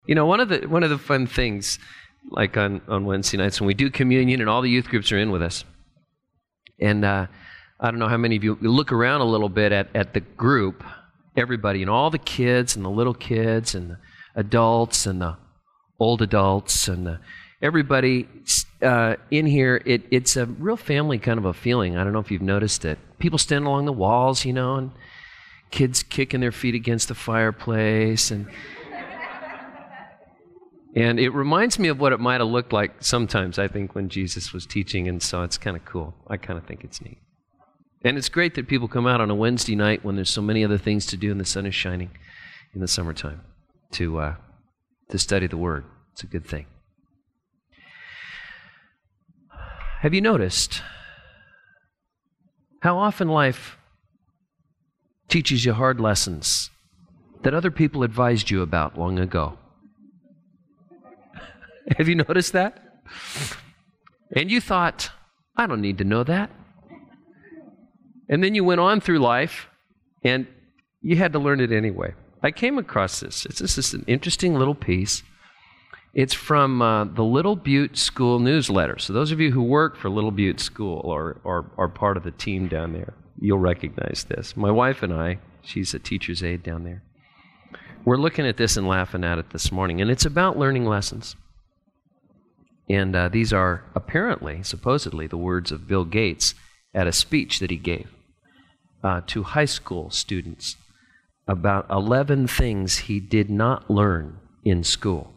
You know, one of the fun things, like on Wednesday nights when we do communion and all the youth groups are in with us, and I don't know how many of you look around a little bit at the group, everybody, and all the kids and the little kids and the adults and the old adults and everybody in here. It's a real family kind of a feeling. I don't know if you've noticed it. People stand along the walls, you know, and kids kicking their feet against the fireplace, and it reminds me of what it might have looked like sometimes, I think, when Jesus was teaching, and so it's kind of cool. I kind of think it's neat. And it's great that people come out on a Wednesday night when there's so many other things to do and the sun is shining in the summertime to study the Word. It's a good thing. Have you noticed how often life teaches you hard lessons that other people advised you about long ago? Have you noticed that? And you thought, I don't need to know that. And then you went on through life, and you had to learn it anyway. I came across this. This is an interesting little piece. It's from the Little Butte School newsletter. So those of you who work for Little Butte School or are part of the team down there, you'll recognize this. My wife and I, she's a teacher's aide down there, we're looking at this and laughing at it this morning. And it's about learning lessons. And these are apparently, supposedly, the words of Bill Gates at a speech that he gave to high school students about 11 things he did not learn in school.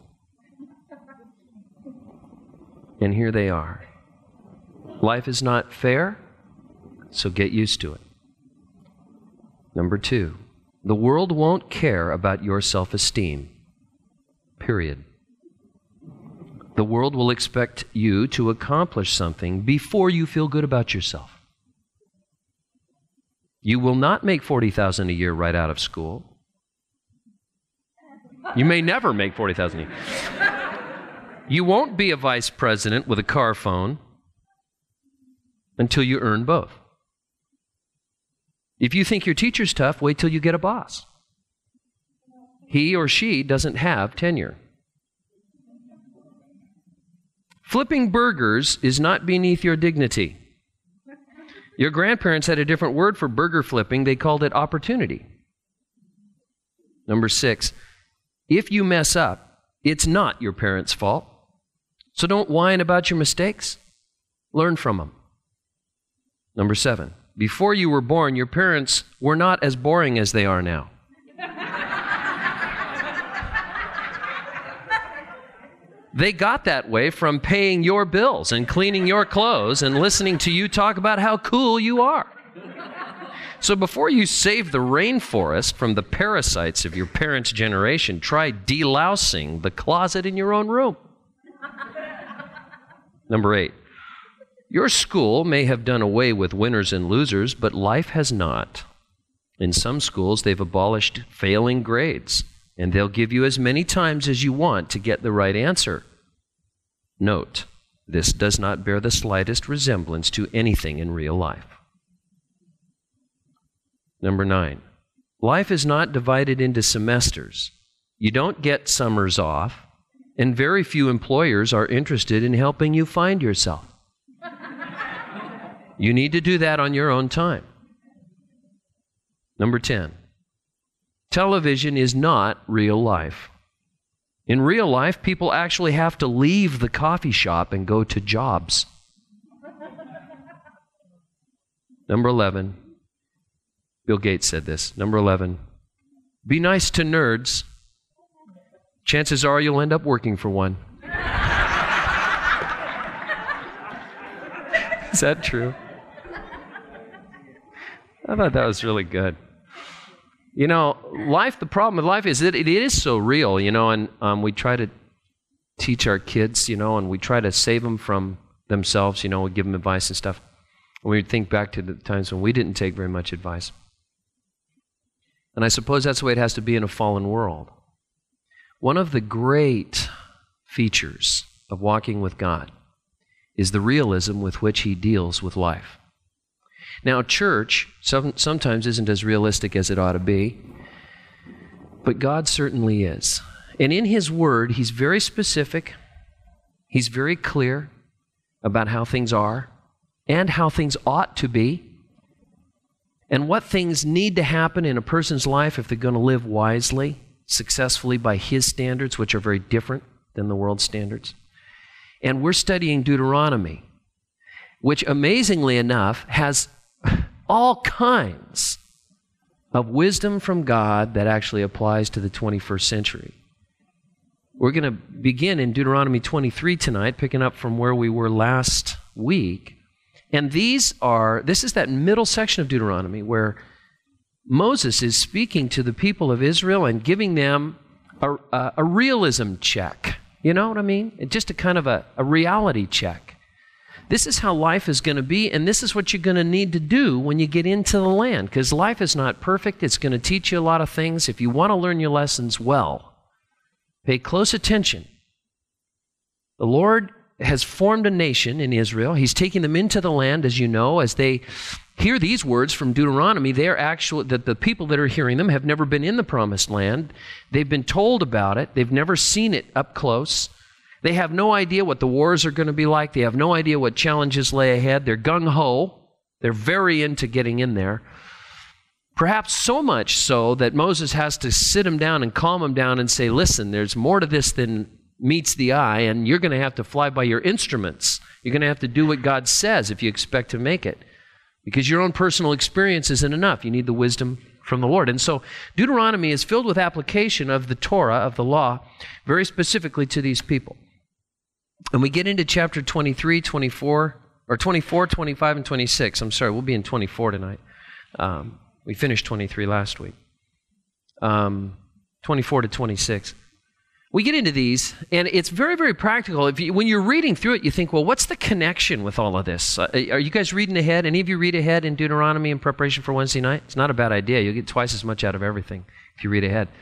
And here they are. Life is not fair, so get used to it. Number 2, the world won't care about your self-esteem, period. The world will expect you to accomplish something before you feel good about yourself. You will not make $40,000 a year right out of school. You may never make $40,000 a year. You won't be a vice president with a car phone until you earn both. If you think your teacher's tough, wait till you get a boss. He or she doesn't have tenure. Flipping burgers is not beneath your dignity. Your grandparents had a different word for burger flipping. They called it opportunity. Number 6, if you mess up, it's not your parents' fault. So don't whine about your mistakes. Learn from them. Number 7, before you were born, your parents were not as boring as they are now. They got that way from paying your bills and cleaning your clothes and listening to you talk about how cool you are. So before you save the rainforest from the parasites of your parents' generation, try delousing the closet in your own room. Number 8, your school may have done away with winners and losers, but life has not. In some schools, they've abolished failing grades, and they'll give you as many times as you want to get the right answer. Note, this does not bear the slightest resemblance to anything in real life. Number 9, life is not divided into semesters. You don't get summers off, and very few employers are interested in helping you find yourself. You need to do that on your own time. Number 10, television is not real life. In real life, people actually have to leave the coffee shop and go to jobs. Number 11, Bill Gates said this. Number 11, be nice to nerds. Chances are you'll end up working for one. Is that true? I thought that was really good. You know, life, the problem with life is that it is so real, you know, and we try to teach our kids, you know, and we try to save them from themselves, you know, we give them advice and stuff. And we think back to the times when we didn't take very much advice. And I suppose that's the way it has to be in a fallen world. One of the great features of walking with God is the realism with which He deals with life. Now, church sometimes isn't as realistic as it ought to be, but God certainly is. And in his word, he's very specific. He's very clear about how things are and how things ought to be and what things need to happen in a person's life if they're going to live wisely, successfully by his standards, which are very different than the world's standards. And we're studying Deuteronomy, which amazingly enough has all kinds of wisdom from God that actually applies to the 21st century. We're going to begin in Deuteronomy 23 tonight, picking up from where we were last week. And this is that middle section of Deuteronomy where Moses is speaking to the people of Israel and giving them a realism check. You know what I mean? Just a kind of a reality check. This is how life is going to be, and this is what you're going to need to do when you get into the land, because life is not perfect. It's going to teach you a lot of things. If you want to learn your lessons well, pay close attention. The Lord has formed a nation in Israel. He's taking them into the land, as you know. As they hear these words from Deuteronomy, that the people that are hearing them have never been in the promised land. They've been told about it. They've never seen it up close. They have no idea what the wars are going to be like. They have no idea what challenges lay ahead. They're gung-ho. They're very into getting in there. Perhaps so much so that Moses has to sit them down and calm them down and say, listen, there's more to this than meets the eye, and you're going to have to fly by your instruments. You're going to have to do what God says if you expect to make it, because your own personal experience isn't enough. You need the wisdom from the Lord. And so Deuteronomy is filled with application of the Torah, of the law, very specifically to these people. And we get into chapter 23, 24, 25, and 26. I'm sorry, we'll be in 24 tonight. We finished 23 last week. 24 to 26. We get into these, and it's very, very practical. When you're reading through it, you think, well, what's the connection with all of this? Are you guys reading ahead? Any of you read ahead in Deuteronomy in preparation for Wednesday night? It's not a bad idea. You'll get twice as much out of everything if you read ahead.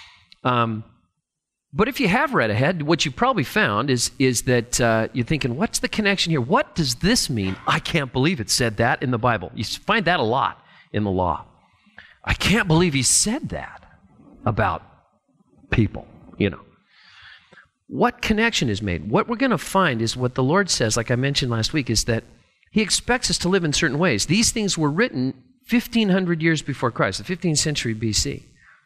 But if you have read ahead, what you probably found is that you're thinking, what's the connection here? What does this mean? I can't believe it said that in the Bible. You find that a lot in the law. I can't believe he said that about people, you know. What connection is made? What we're going to find is what the Lord says, like I mentioned last week, is that he expects us to live in certain ways. These things were written 1,500 years before Christ, the 15th century BC.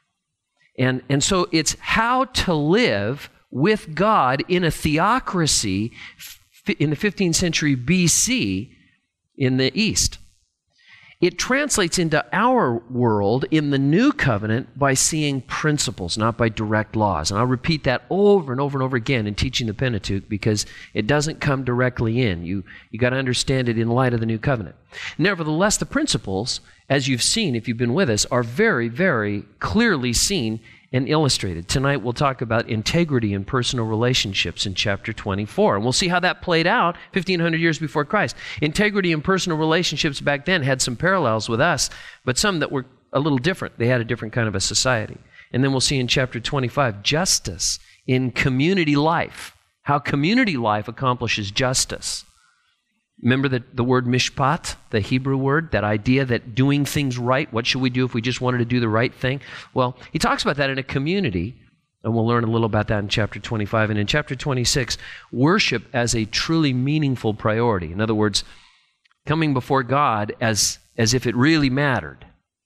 And so it's how to live with God in a theocracy in the 15th century BC in the East. It translates into our world in the New Covenant by seeing principles, not by direct laws. And I'll repeat that over and over and over again in teaching the Pentateuch, because it doesn't come directly in. You got to understand it in light of the New Covenant. Nevertheless, the principles, as you've seen if you've been with us, are very, very clearly seen and illustrated. Tonight we'll talk about integrity in personal relationships in chapter 24. And we'll see how that played out 1,500 years before Christ. Integrity in personal relationships back then had some parallels with us, but some that were a little different. They had a different kind of a society. And then we'll see in chapter 25, justice in community life, how community life accomplishes justice. Remember the word mishpat, the Hebrew word, that idea that doing things right, what should we do if we just wanted to do the right thing? Well, he talks about that in a community, and we'll learn a little about that in chapter 25. And in chapter 26, worship as a truly meaningful priority. In other words, coming before God as if it really mattered.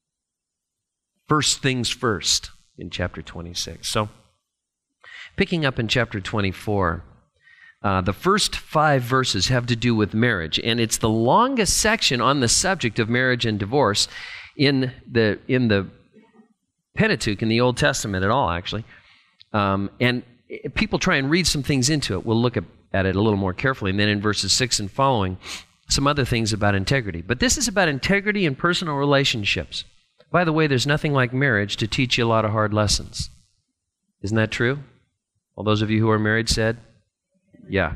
First things first in chapter 26. So, picking up in chapter 24, the first 5 verses have to do with marriage, and it's the longest section on the subject of marriage and divorce in the Pentateuch, in the Old Testament at all, actually. And people try and read some things into it. We'll look at it a little more carefully, and then in verses 6 and following, some other things about integrity. But this is about integrity in personal relationships. By the way, there's nothing like marriage to teach you a lot of hard lessons. Isn't that true? All those of you who are married said, yeah.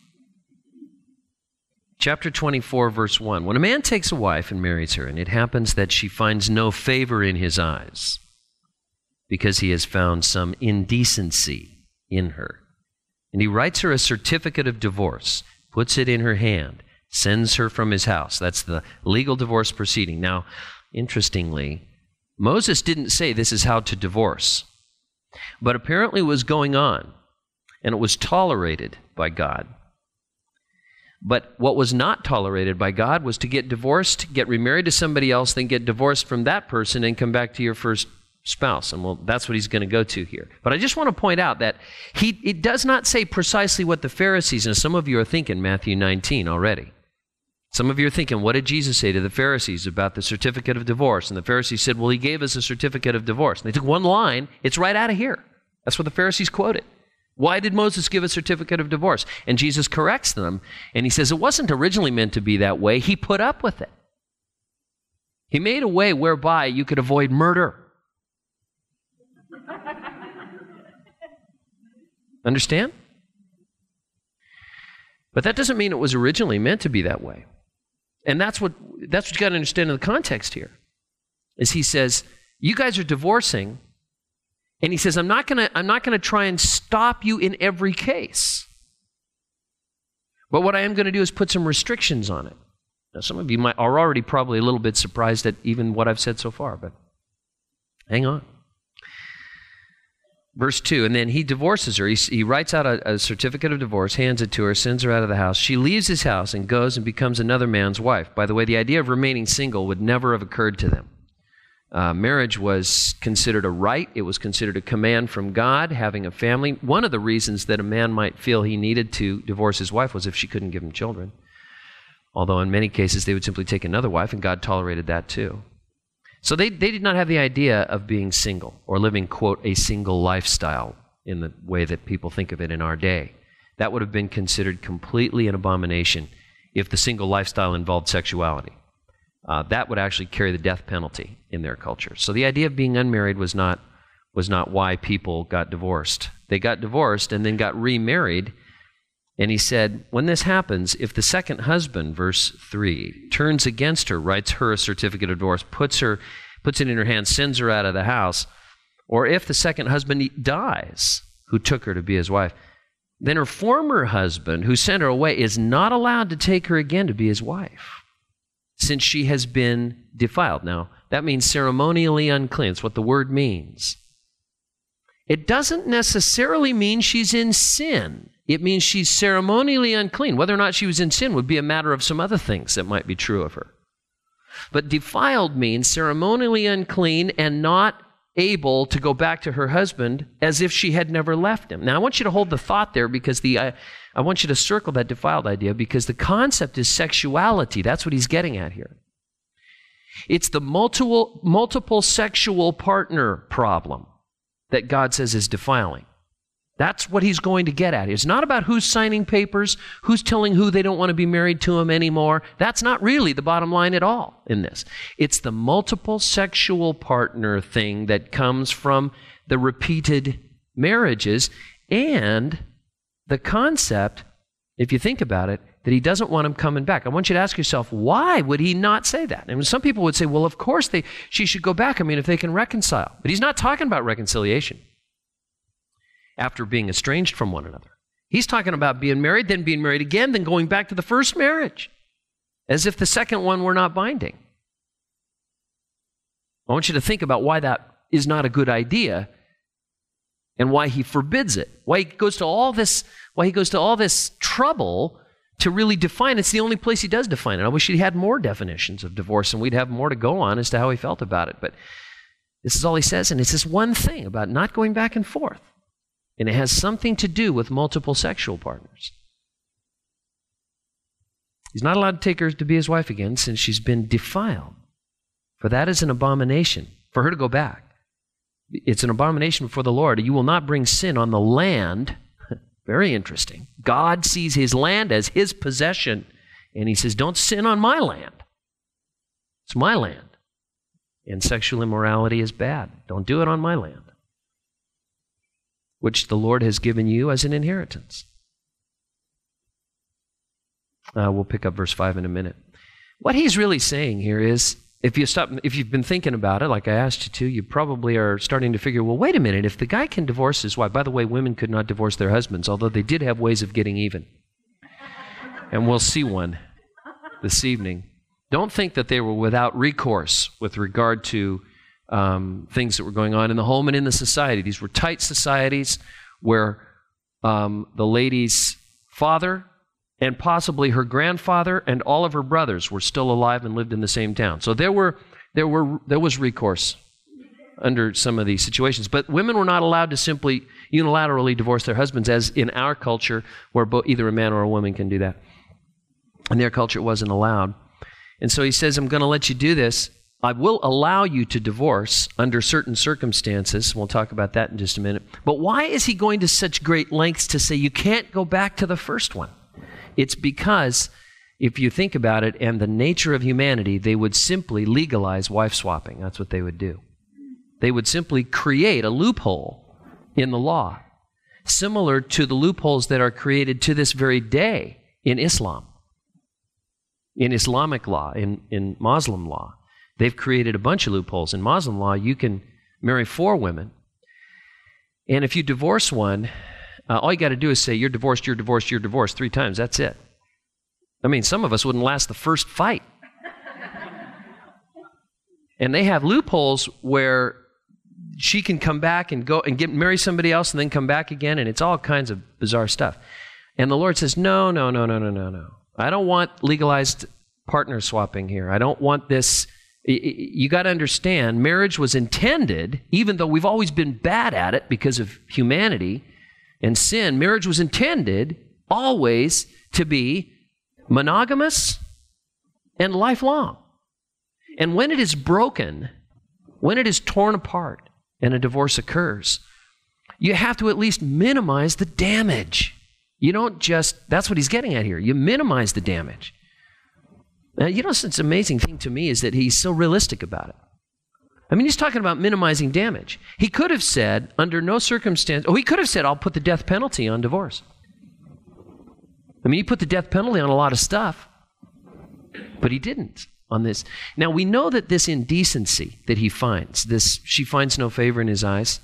Chapter 24, verse 1. When a man takes a wife and marries her, and it happens that she finds no favor in his eyes, because he has found some indecency in her, and he writes her a certificate of divorce, puts it in her hand, sends her from his house. That's the legal divorce proceeding. Now, interestingly, Moses didn't say this is how to divorce. but apparently it was going on, and it was tolerated by God. But what was not tolerated by God was to get divorced, get remarried to somebody else, then get divorced from that person and come back to your first spouse. And well, that's what he's going to go to here. But I just want to point out that it does not say precisely what the Pharisees, and some of you are thinking Matthew 19 already. Some of you are thinking, what did Jesus say to the Pharisees about the certificate of divorce? And the Pharisees said, well, he gave us a certificate of divorce. And they took one line. It's right out of here. That's what the Pharisees quoted. Why did Moses give a certificate of divorce? And Jesus corrects them, and he says it wasn't originally meant to be that way. He put up with it. He made a way whereby you could avoid murder. Understand? But that doesn't mean it was originally meant to be that way. And that's what you got to understand in the context here. Is he says, you guys are divorcing, and he says, I'm not gonna try and stop you in every case. But what I am going to do is put some restrictions on it. Now, some of you are already probably a little bit surprised at even what I've said so far, but hang on. Verse 2, and then he divorces her. He writes out a certificate of divorce, hands it to her, sends her out of the house. She leaves his house and goes and becomes another man's wife. By the way, the idea of remaining single would never have occurred to them. Marriage was considered a right. It was considered a command from God, having a family. One of the reasons that a man might feel he needed to divorce his wife was if she couldn't give him children. Although in many cases they would simply take another wife, and God tolerated that too. So they did not have the idea of being single or living, quote, a single lifestyle in the way that people think of it in our day. That would have been considered completely an abomination if the single lifestyle involved sexuality. That would actually carry the death penalty in their culture. So the idea of being unmarried was not why people got divorced. They got divorced and then got remarried. And he said, when this happens, if the second husband, verse 3, turns against her, writes her a certificate of divorce, puts it in her hand, sends her out of the house, or if the second husband dies, who took her to be his wife, then her former husband, who sent her away, is not allowed to take her again to be his wife, since she has been defiled. Now, that means ceremonially unclean. That's what the word means. It doesn't necessarily mean she's in sin. It means she's ceremonially unclean. Whether or not she was in sin would be a matter of some other things that might be true of her. But defiled means ceremonially unclean and not able to go back to her husband as if she had never left him. Now, I want you to hold the thought there because I want you to circle that defiled idea because the concept is sexuality. That's what he's getting at here. It's the multiple sexual partner problem that God says is defiling. That's what he's going to get at. It's not about who's signing papers, who's telling who they don't want to be married to him anymore. That's not really the bottom line at all in this. It's the multiple sexual partner thing that comes from the repeated marriages and the concept, if you think about it, that he doesn't want him coming back. I want you to ask yourself, why would he not say that? And some people would say, well, of course she should go back. I mean, if they can reconcile. But he's not talking about reconciliation after being estranged from one another. He's talking about being married, then being married again, then going back to the first marriage, as if the second one were not binding. I want you to think about why that is not a good idea and why he forbids it, why he goes to all this trouble to really define. It's the only place he does define it. I wish he had more definitions of divorce and we'd have more to go on as to how he felt about it. But this is all he says, and it's this one thing about not going back and forth. And it has something to do with multiple sexual partners. He's not allowed to take her to be his wife again since she's been defiled. For that is an abomination. For her to go back, it's an abomination before the Lord. You will not bring sin on the land. Very interesting. God sees his land as his possession, and he says, don't sin on my land. It's my land. And sexual immorality is bad. Don't do it on my land, which the Lord has given you as an inheritance. We'll pick up verse 5 in a minute. What he's really saying here is, if you've been thinking about it, like I asked you to, you probably are starting to figure, well, wait a minute, if the guy can divorce his wife, by the way, women could not divorce their husbands, although they did have ways of getting even. And we'll see one this evening. Don't think that they were without recourse with regard to things that were going on in the home and in the society. These were tight societies where the lady's father and possibly her grandfather and all of her brothers were still alive and lived in the same town. So there was recourse under some of these situations. But women were not allowed to simply unilaterally divorce their husbands, as in our culture, where either a man or a woman can do that. In their culture, it wasn't allowed. And so he says, I'm going to let you do this. I will allow you to divorce under certain circumstances. We'll talk about that in just a minute. But why is he going to such great lengths to say you can't go back to the first one? It's because, if you think about it, and the nature of humanity, they would simply legalize wife swapping. That's what they would do. They would simply create a loophole in the law, similar to the loopholes that are created to this very day in Islam, in Islamic law, in Muslim law. They've created a bunch of loopholes. In Muslim law, you can marry 4 women, and if you divorce one, all you got to do is say, you're divorced, you're divorced, you're divorced 3 times. That's it. I mean, some of us wouldn't last the first fight. And they have loopholes where she can come back and go and marry somebody else and then come back again, and it's all kinds of bizarre stuff. And the Lord says, no. I don't want legalized partner swapping here. I don't want this. You got to understand, marriage was intended, even though we've always been bad at it because of humanity and sin, marriage was intended always to be monogamous and lifelong. And when it is broken, when it is torn apart and a divorce occurs, you have to at least minimize the damage. You don't just, that's what he's getting at here. You minimize the damage. Now, it's an amazing thing to me is that he's so realistic about it. I mean, he's talking about minimizing damage. He could have said, under no circumstance, he could have said, I'll put the death penalty on divorce. I mean, he put the death penalty on a lot of stuff, but he didn't on this. Now, we know that this indecency that he finds, she finds no favor in his eyes.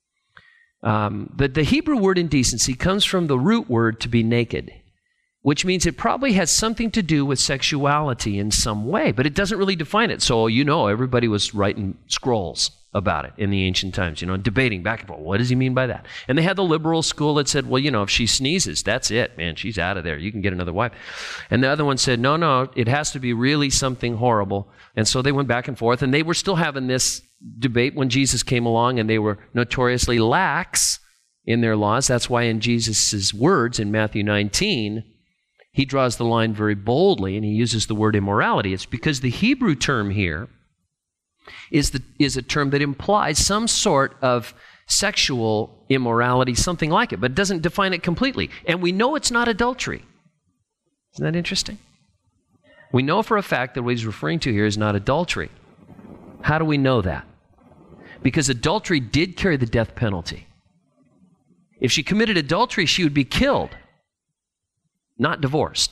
The Hebrew word indecency comes from the root word to be naked, which means it probably has something to do with sexuality in some way, but it doesn't really define it. So, everybody was writing scrolls about it in the ancient times, debating back and forth. What does he mean by that? And they had the liberal school that said, well, if she sneezes, that's it, man. She's out of there. You can get another wife. And the other one said, no, it has to be really something horrible. And so they went back and forth, and they were still having this debate when Jesus came along, and they were notoriously lax in their laws. That's why in Jesus' words in Matthew 19, he draws the line very boldly, and he uses the word immorality. It's because the Hebrew term here is a term that implies some sort of sexual immorality, something like it, but doesn't define it completely. And we know it's not adultery. Isn't that interesting? We know for a fact that what he's referring to here is not adultery. How do we know that? Because adultery did carry the death penalty. If she committed adultery, she would be killed, not divorced.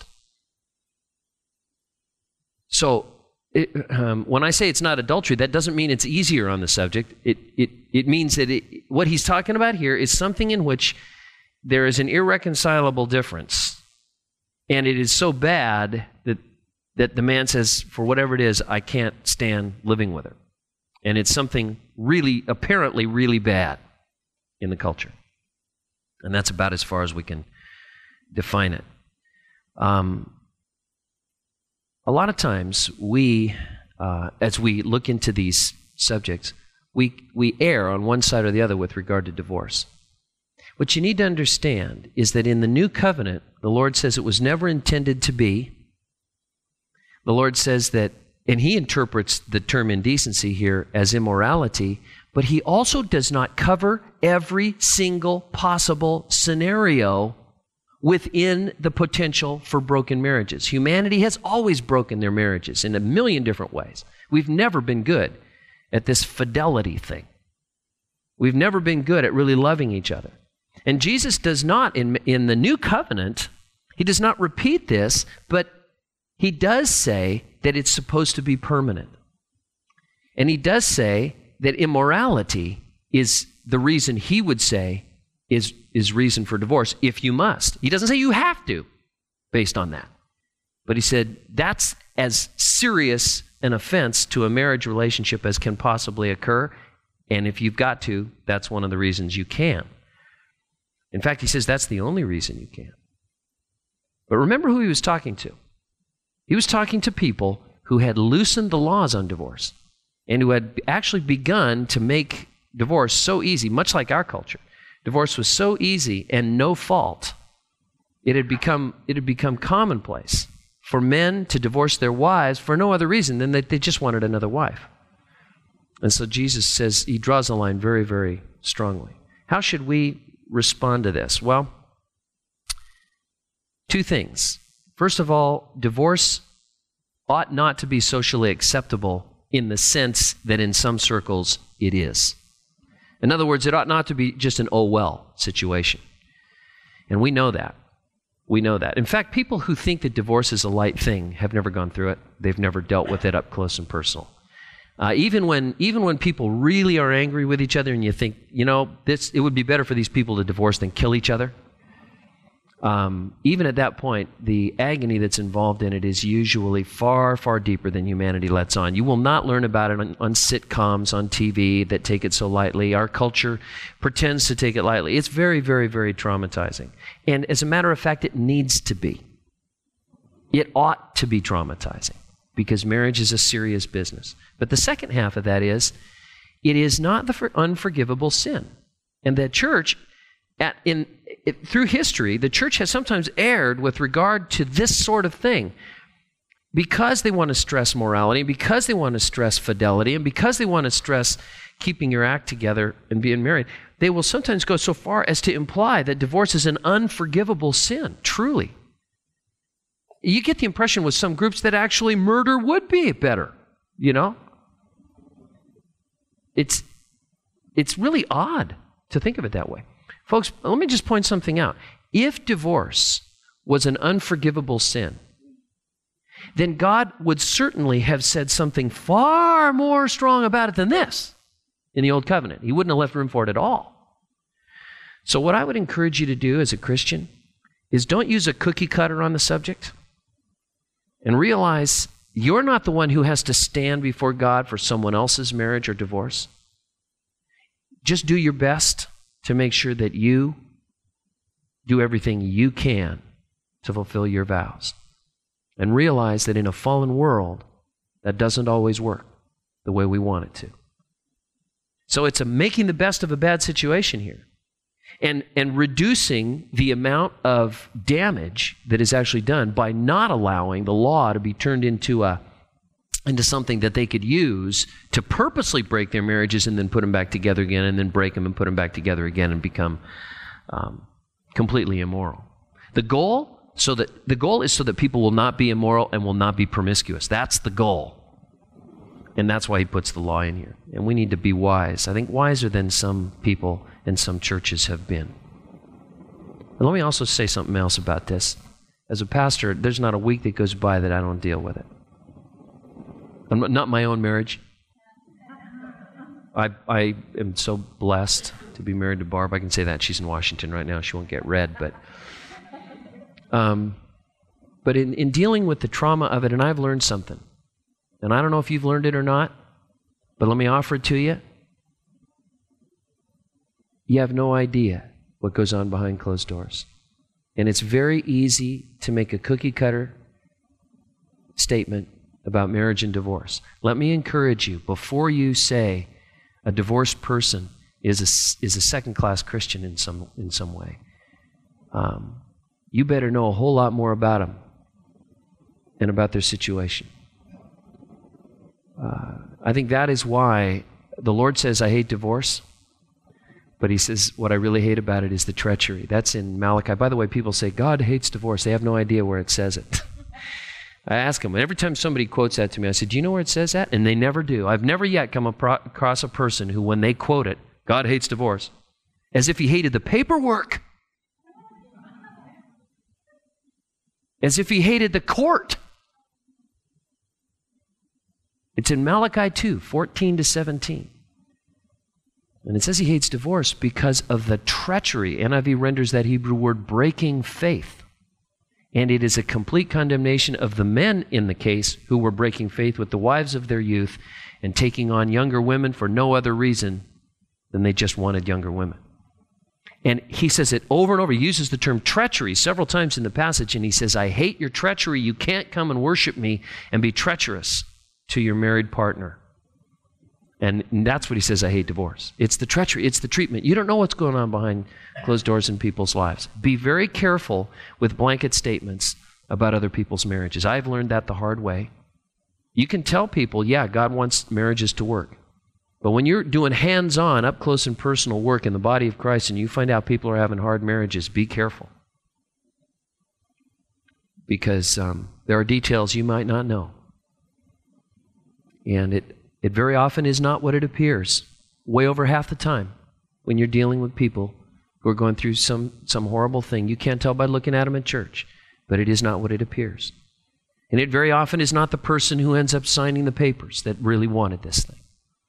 So, when I say it's not adultery, that doesn't mean it's easier on the subject. It means that what he's talking about here is something in which there is an irreconcilable difference. And it is so bad that the man says, for whatever it is, I can't stand living with her. And it's something really, apparently really bad in the culture. And that's about as far as we can define it. A lot of times we, as we look into these subjects, we err on one side or the other with regard to divorce. What you need to understand is that in the new covenant, the Lord says it was never intended to be. The Lord says that, and he interprets the term indecency here as immorality, but he also does not cover every single possible scenario within the potential for broken marriages. Humanity has always broken their marriages in a million different ways. We've never been good at this fidelity thing. We've never been good at really loving each other. And Jesus does not, in the new covenant, he does not repeat this, but he does say that it's supposed to be permanent. And he does say that immorality is the reason he would say is reason for divorce, if you must. He doesn't say you have to, based on that. But he said that's as serious an offense to a marriage relationship as can possibly occur. And if you've got to, that's one of the reasons you can. In fact, he says that's the only reason you can. But remember who he was talking to. He was talking to people who had loosened the laws on divorce and who had actually begun to make divorce so easy, much like our culture. Divorce was so easy and no fault. It had become commonplace for men to divorce their wives for no other reason than that they just wanted another wife. And so Jesus says, he draws a line very, very strongly. How should we respond to this? Well, two things. First of all, divorce ought not to be socially acceptable in the sense that in some circles it is. In other words, it ought not to be just an oh well situation. And we know that. We know that. In fact, people who think that divorce is a light thing have never gone through it. They've never dealt with it up close and personal. Even when people really are angry with each other and you think, it would be better for these people to divorce than kill each other. Even at that point, the agony that's involved in it is usually far, far deeper than humanity lets on. You will not learn about it on sitcoms, on TV that take it so lightly. Our culture pretends to take it lightly. It's very, very, very traumatizing. And as a matter of fact, it needs to be. It ought to be traumatizing because marriage is a serious business. But the second half of that is, it is not the unforgivable sin. And the church, through history, the church has sometimes erred with regard to this sort of thing. Because they want to stress morality, because they want to stress fidelity, and because they want to stress keeping your act together and being married, they will sometimes go so far as to imply that divorce is an unforgivable sin, truly. You get the impression with some groups that actually murder would be better, It's really odd to think of it that way. Folks, let me just point something out. If divorce was an unforgivable sin, then God would certainly have said something far more strong about it than this in the Old Covenant. He wouldn't have left room for it at all. So what I would encourage you to do as a Christian is don't use a cookie cutter on the subject and realize you're not the one who has to stand before God for someone else's marriage or divorce. Just do your best to make sure that you do everything you can to fulfill your vows. And realize that in a fallen world, that doesn't always work the way we want it to. So it's making the best of a bad situation here. And reducing the amount of damage that is actually done by not allowing the law to be turned into something that they could use to purposely break their marriages and then put them back together again and then break them and put them back together again and become completely immoral. The goal is so that people will not be immoral and will not be promiscuous. That's the goal. And that's why he puts the law in here. And we need to be wise. I think wiser than some people and some churches have been. And let me also say something else about this. As a pastor, there's not a week that goes by that I don't deal with it. Not my own marriage. I am so blessed to be married to Barb. I can say that. She's in Washington right now. She won't get read. But in dealing with the trauma of it, and I've learned something. And I don't know if you've learned it or not, but let me offer it to you. You have no idea what goes on behind closed doors. And it's very easy to make a cookie-cutter statement about marriage and divorce. Let me encourage you, before you say a divorced person is a second-class Christian in some way, you better know a whole lot more about them and about their situation. I think that is why the Lord says, I hate divorce. But he says, what I really hate about it is the treachery. That's in Malachi. By the way, people say, God hates divorce. They have no idea where it says it. I ask them, every time somebody quotes that to me, I say, do you know where it says that? And they never do. I've never yet come across a person who, when they quote it, God hates divorce, as if he hated the paperwork. As if he hated the court. It's in Malachi 2, 14 to 17. And it says he hates divorce because of the treachery. NIV renders that Hebrew word breaking faith. And it is a complete condemnation of the men in the case who were breaking faith with the wives of their youth and taking on younger women for no other reason than they just wanted younger women. And he says it over and over. He uses the term treachery several times in the passage, and he says, I hate your treachery. You can't come and worship me and be treacherous to your married partner. And that's what he says, I hate divorce. It's the treachery. It's the treatment. You don't know what's going on behind closed doors in people's lives. Be very careful with blanket statements about other people's marriages. I've learned that the hard way. You can tell people, yeah, God wants marriages to work. But when you're doing hands-on, up close and personal work in the body of Christ and you find out people are having hard marriages, be careful. Because there are details you might not know. And it very often is not what it appears. Way over half the time when you're dealing with people who are going through some horrible thing. You can't tell by looking at them at church, but it is not what it appears. And it very often is not the person who ends up signing the papers that really wanted this thing.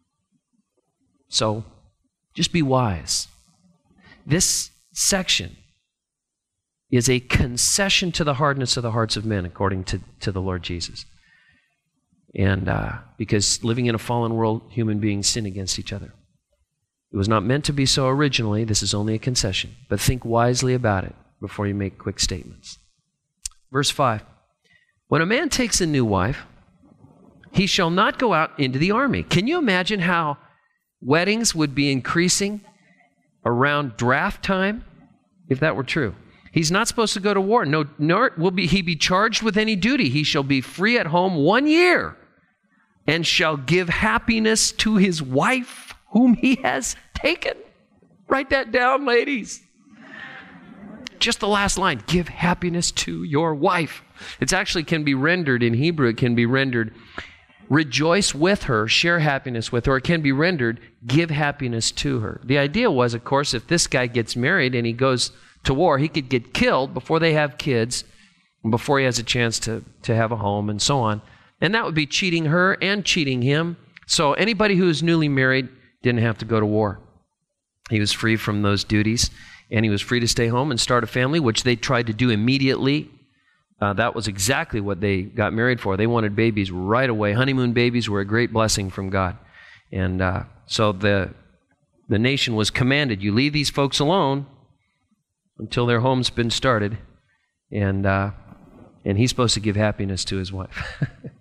So just be wise. This section is a concession to the hardness of the hearts of men, according to the Lord Jesus. And because living in a fallen world, human beings sin against each other. It was not meant to be so originally. This is only a concession. But think wisely about it before you make quick statements. Verse 5. When a man takes a new wife, he shall not go out into the army. Can you imagine how weddings would be increasing around draft time if that were true? He's not supposed to go to war, nor will he be charged with any duty. He shall be free at home 1 year and shall give happiness to his wife whom he has taken. Write that down, ladies. Just the last line, give happiness to your wife. It actually can be rendered, in Hebrew, it can be rendered, rejoice with her, share happiness with her. Or it can be rendered, give happiness to her. The idea was, of course, if this guy gets married and he goes to war, he could get killed before they have kids, and before he has a chance to have a home and so on. And that would be cheating her and cheating him. So anybody who is newly married didn't have to go to war. He was free from those duties, and he was free to stay home and start a family, which they tried to do immediately. That was exactly what they got married for. They wanted babies right away. Honeymoon babies were a great blessing from God. And so the nation was commanded, you leave these folks alone until their home's been started. And he's supposed to give happiness to his wife.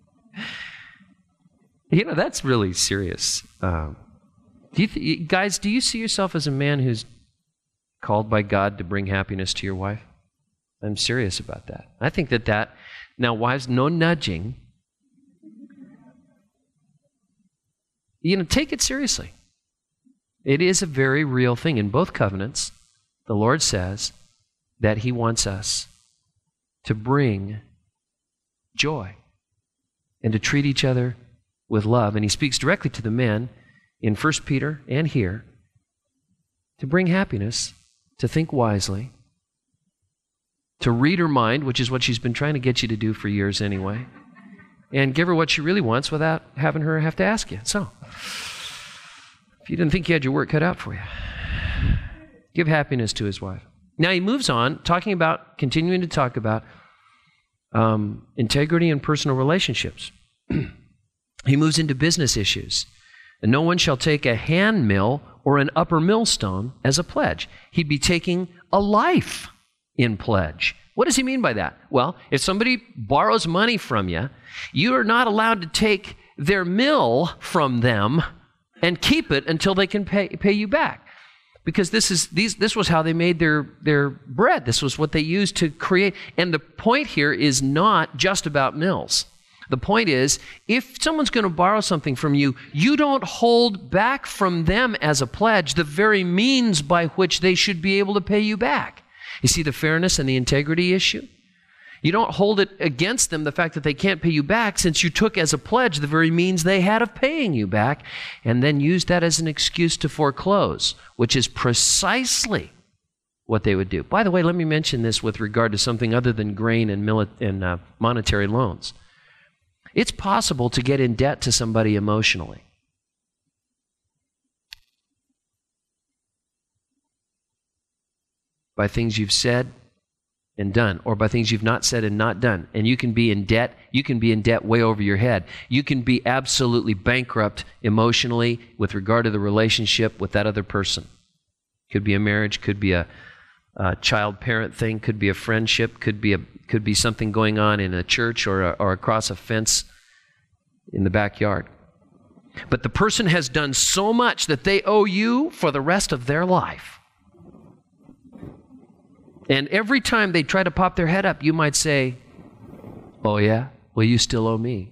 That's really serious. Guys, do you see yourself as a man who's called by God to bring happiness to your wife? I'm serious about that. I think that now wives, no nudging. Take it seriously. It is a very real thing. In both covenants, the Lord says that he wants us to bring joy and to treat each other with love. And he speaks directly to the men in 1 Peter and here to bring happiness, to think wisely, to read her mind, which is what she's been trying to get you to do for years anyway, and give her what she really wants without having her have to ask you. So, if you didn't think you had your work cut out for you, give happiness to his wife. Now he moves on, continuing to talk about integrity in personal relationships. He moves into business issues. And no one shall take a hand mill or an upper millstone as a pledge. He'd be taking a life in pledge. What does he mean by that? Well, if somebody borrows money from you, you are not allowed to take their mill from them and keep it until they can pay you back. Because this was how they made their bread. This was what they used to create. And the point here is not just about mills. The point is, if someone's going to borrow something from you, you don't hold back from them as a pledge the very means by which they should be able to pay you back. You see the fairness and the integrity issue? You don't hold it against them, the fact that they can't pay you back, since you took as a pledge the very means they had of paying you back, and then used that as an excuse to foreclose, which is precisely what they would do. By the way, let me mention this with regard to something other than grain and monetary loans. It's possible to get in debt to somebody emotionally. By things you've said, and done, or by things you've not said and not done. And you can be in debt. You can be in debt way over your head. You can be absolutely bankrupt emotionally with regard to the relationship with that other person. Could be a marriage, could be a child-parent thing, could be a friendship, could be something going on in a church or across a fence in the backyard. But the person has done so much that they owe you for the rest of their life. And every time they try to pop their head up, you might say, "Oh yeah? Well, you still owe me."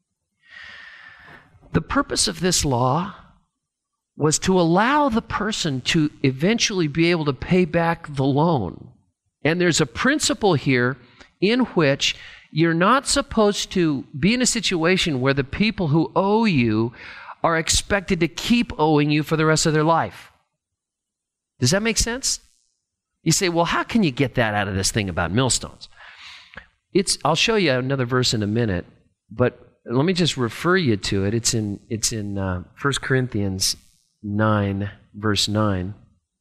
The purpose of this law was to allow the person to eventually be able to pay back the loan. And there's a principle here in which you're not supposed to be in a situation where the people who owe you are expected to keep owing you for the rest of their life. Does that make sense? You say, well, how can you get that out of this thing about millstones? I'll show you another verse in a minute, but let me just refer you to it. It's in 1 Corinthians 9, verse 9.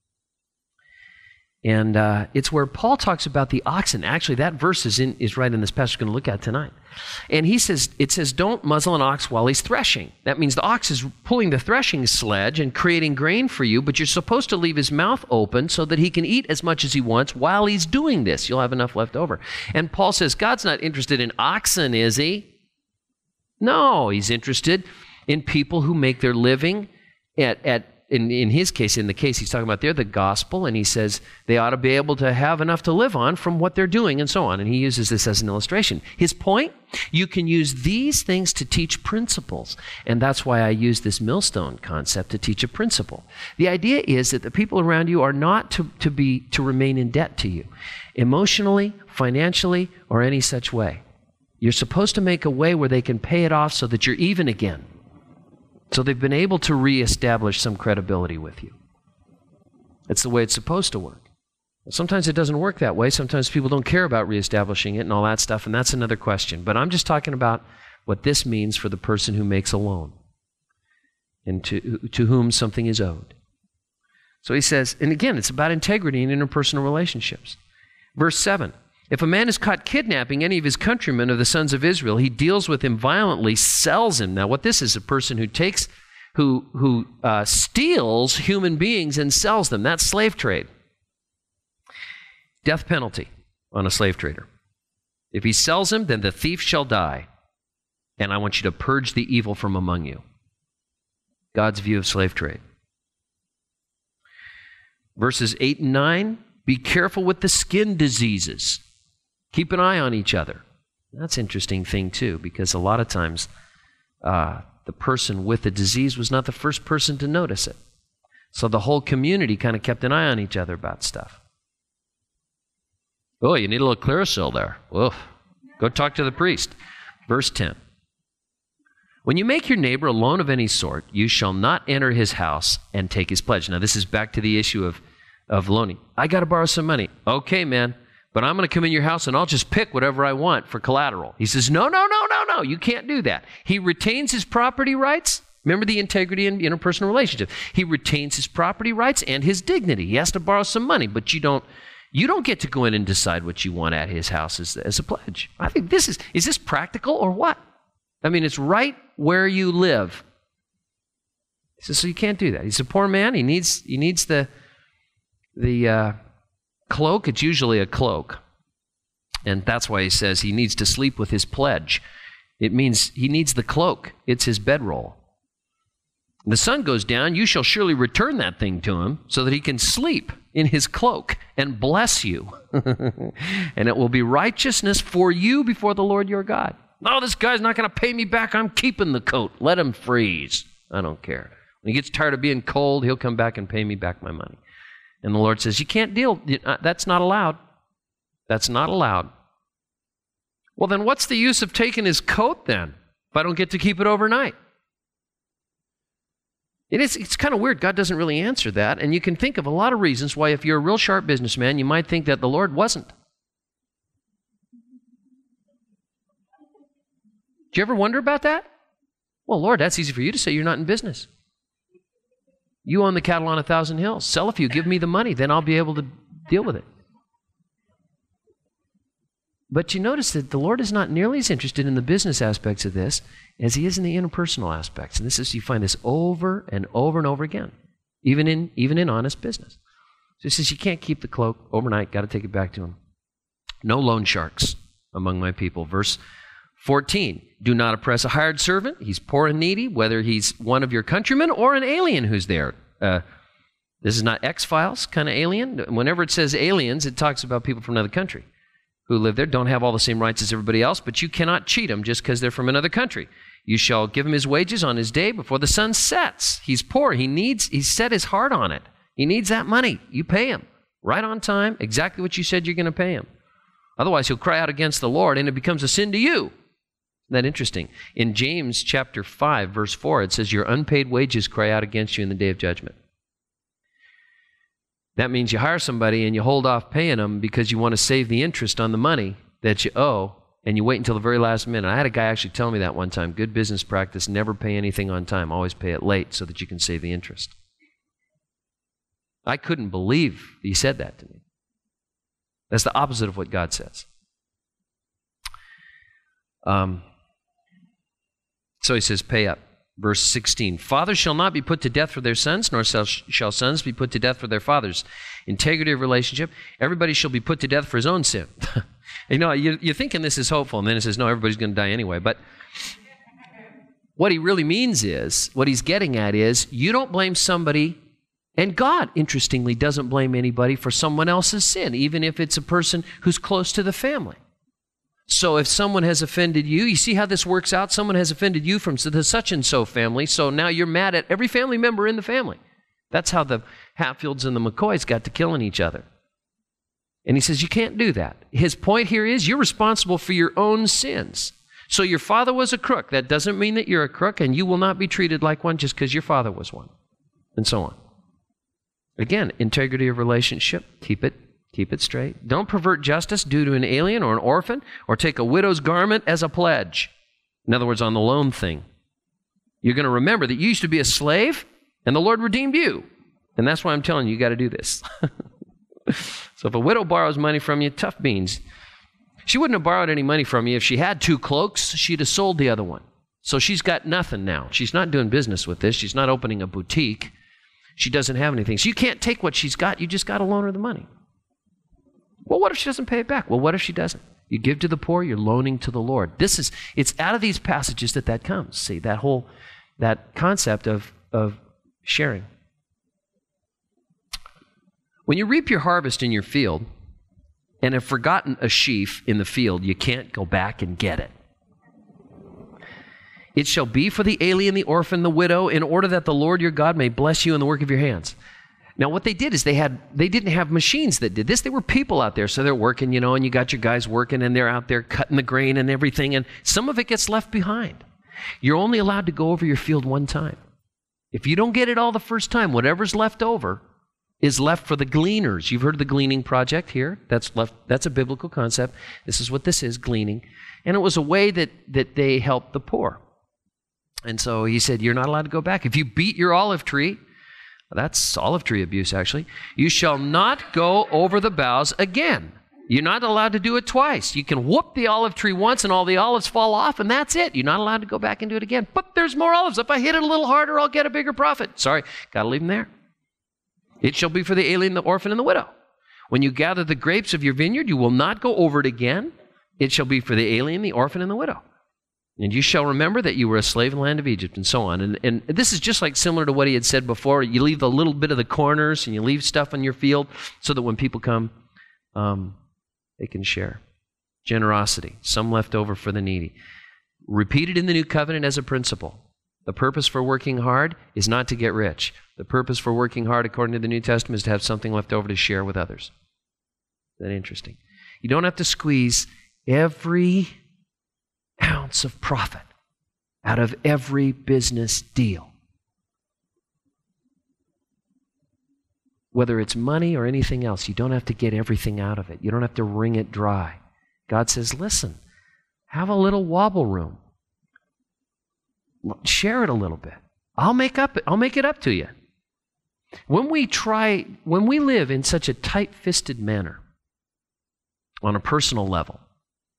And it's where Paul talks about the oxen. Actually, that verse is right in this passage we're going to look at tonight. And it says, don't muzzle an ox while he's threshing. That means the ox is pulling the threshing sledge and creating grain for you, but you're supposed to leave his mouth open so that he can eat as much as he wants while he's doing this. You'll have enough left over. And Paul says, God's not interested in oxen, is he? No, he's interested in people who make their living in his case, in the case he's talking about there, the gospel, and he says they ought to be able to have enough to live on from what they're doing and so on. And he uses this as an illustration. His point, you can use these things to teach principles. And that's why I use this millstone concept to teach a principle. The idea is that the people around you are not to remain in debt to you, emotionally, financially, or any such way. You're supposed to make a way where they can pay it off so that you're even again. So they've been able to reestablish some credibility with you. It's the way it's supposed to work. Sometimes it doesn't work that way. Sometimes people don't care about reestablishing it and all that stuff, and that's another question. But I'm just talking about what this means for the person who makes a loan and to whom something is owed. So he says, and again, it's about integrity in interpersonal relationships. Verse 7. If a man is caught kidnapping any of his countrymen of the sons of Israel, he deals with him violently, sells him. Now, what this is a person who steals human beings and sells them. That's slave trade. Death penalty on a slave trader. If he sells him, then the thief shall die. And I want you to purge the evil from among you. God's view of slave trade. Verses 8 and 9, be careful with the skin diseases. Keep an eye on each other. That's an interesting thing, too, because a lot of times the person with the disease was not the first person to notice it. So the whole community kind of kept an eye on each other about stuff. Oh, you need a little Clearasil there. Oof. Go talk to the priest. Verse 10. When you make your neighbor a loan of any sort, you shall not enter his house and take his pledge. Now, this is back to the issue of loaning. I got to borrow some money. Okay, man. But I'm going to come in your house and I'll just pick whatever I want for collateral. He says, no, you can't do that. He retains his property rights. Remember the integrity in interpersonal relationships. He retains his property rights and his dignity. He has to borrow some money, but you don't get to go in and decide what you want at his house as a pledge. I think is this practical or what? I mean, it's right where you live. He says, so you can't do that. He's a poor man. He needs the cloak. It's usually a cloak. And that's why he says he needs to sleep with his pledge. It means he needs the cloak. It's his bedroll. When the sun goes down, you shall surely return that thing to him so that he can sleep in his cloak and bless you. And it will be righteousness for you before the Lord your God. No, this guy's not going to pay me back. I'm keeping the coat. Let him freeze. I don't care. When he gets tired of being cold, he'll come back and pay me back my money. And the Lord says, you can't deal. That's not allowed. That's not allowed. Well, then what's the use of taking his coat then if I don't get to keep it overnight? It's kind of weird. God doesn't really answer that. And you can think of a lot of reasons why if you're a real sharp businessman, you might think that the Lord wasn't. Do you ever wonder about that? Well, Lord, that's easy for you to say. You're not in business. You own the cattle on 1,000 hills. Sell a few. Give me the money. Then I'll be able to deal with it. But you notice that the Lord is not nearly as interested in the business aspects of this as he is in the interpersonal aspects. And you find this over and over and over again, even in honest business. So he says, you can't keep the cloak overnight, got to take it back to him. No loan sharks among my people. Verse 14, do not oppress a hired servant. He's poor and needy, whether he's one of your countrymen or an alien who's there. This is not X-Files kind of alien. Whenever it says aliens, it talks about people from another country who live there, don't have all the same rights as everybody else, but you cannot cheat them just because they're from another country. You shall give him his wages on his day before the sun sets. He's poor. He's set his heart on it. He needs that money. You pay him right on time, exactly what you said you're going to pay him. Otherwise, he'll cry out against the Lord, and it becomes a sin to you. Isn't that interesting? In James chapter 5, verse 4, it says, your unpaid wages cry out against you in the day of judgment. That means you hire somebody and you hold off paying them because you want to save the interest on the money that you owe, and you wait until the very last minute. I had a guy actually tell me that one time. Good business practice, never pay anything on time. Always pay it late so that you can save the interest. I couldn't believe he said that to me. That's the opposite of what God says. So he says, pay up. Verse 16, fathers shall not be put to death for their sons, nor shall sons be put to death for their fathers. Integrity of relationship, everybody shall be put to death for his own sin. You're thinking this is hopeful, and then it says, no, everybody's going to die anyway. But what he really means is, what he's getting at is, you don't blame somebody, and God, interestingly, doesn't blame anybody for someone else's sin, even if it's a person who's close to the family. So if someone has offended you, you see how this works out? Someone has offended you from the such-and-so family, so now you're mad at every family member in the family. That's how the Hatfields and the McCoys got to killing each other. And he says, you can't do that. His point here is, you're responsible for your own sins. So your father was a crook. That doesn't mean that you're a crook, and you will not be treated like one just because your father was one, and so on. Again, integrity of relationship, keep it straight. Don't pervert justice due to an alien or an orphan, or take a widow's garment as a pledge. In other words, on the loan thing. You're going to remember that you used to be a slave, and the Lord redeemed you. And that's why I'm telling you, you got to do this. So if a widow borrows money from you, tough beans. She wouldn't have borrowed any money from you. If she had 2 cloaks, she'd have sold the other one. So she's got nothing now. She's not doing business with this. She's not opening a boutique. She doesn't have anything. So you can't take what she's got. You just got to loan her the money. Well, what if she doesn't pay it back? Well, what if she doesn't? You give to the poor, you're loaning to the Lord. It's out of these passages that comes. See, that concept of sharing. When you reap your harvest in your field and have forgotten a sheaf in the field, you can't go back and get it. It shall be for the alien, the orphan, the widow, in order that the Lord your God may bless you in the work of your hands. Now, what they did is they didn't have machines that did this. They were people out there, so they're working, and you got your guys working, and they're out there cutting the grain and everything, and some of it gets left behind. You're only allowed to go over your field one time. If you don't get it all the first time, whatever's left over is left for the gleaners. You've heard of the gleaning project here. That's a biblical concept. This is what this is, gleaning. And it was a way that they helped the poor. And so he said, you're not allowed to go back. If you beat your olive tree, that's olive tree abuse, actually. You shall not go over the boughs again. You're not allowed to do it twice. You can whoop the olive tree once and all the olives fall off, and that's it. You're not allowed to go back and do it again. But there's more olives. If I hit it a little harder, I'll get a bigger profit. Sorry, got to leave them there. It shall be for the alien, the orphan, and the widow. When you gather the grapes of your vineyard, you will not go over it again. It shall be for the alien, the orphan, and the widow. And you shall remember that you were a slave in the land of Egypt, and so on. And this is just like similar to what he had said before. You leave a little bit of the corners, and you leave stuff on your field so that when people come, they can share. Generosity, some left over for the needy. Repeated in the new covenant as a principle. The purpose for working hard is not to get rich. The purpose for working hard, according to the New Testament, is to have something left over to share with others. Isn't that interesting? You don't have to squeeze every ounce of profit out of every business deal. Whether it's money or anything else, you don't have to get everything out of it. You don't have to wring it dry. God says, listen, have a little wobble room. Share it a little bit. I'll make it up to you. When we live in such a tight-fisted manner on a personal level,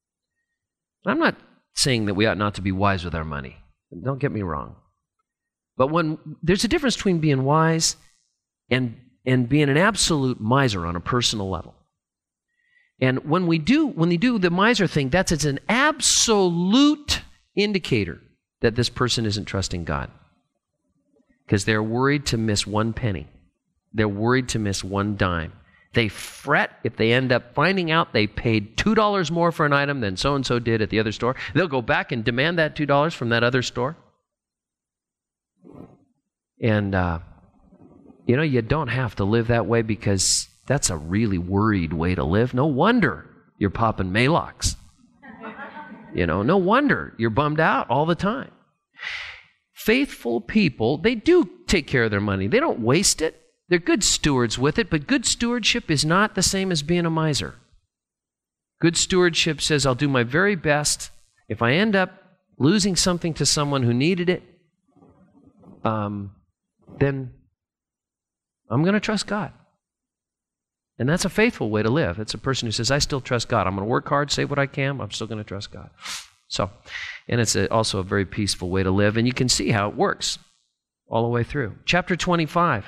I'm not saying that we ought not to be wise with our money. Don't get me wrong. But when there's a difference between being wise and being an absolute miser on a personal level. And when they do the miser thing, it's an absolute indicator that this person isn't trusting God. Because they're worried to miss one penny. They're worried to miss one dime. They fret if they end up finding out they paid $2 more for an item than so-and-so did at the other store. They'll go back and demand that $2 from that other store. And, you don't have to live that way, because that's a really worried way to live. No wonder you're popping Maalox. No wonder you're bummed out all the time. Faithful people, they do take care of their money. They don't waste it. They're good stewards with it, but good stewardship is not the same as being a miser. Good stewardship says, I'll do my very best. If I end up losing something to someone who needed it, then I'm going to trust God. And that's a faithful way to live. It's a person who says, I still trust God. I'm going to work hard, save what I can, but I'm still going to trust God. And it's also a very peaceful way to live, and you can see how it works all the way through. Chapter 25,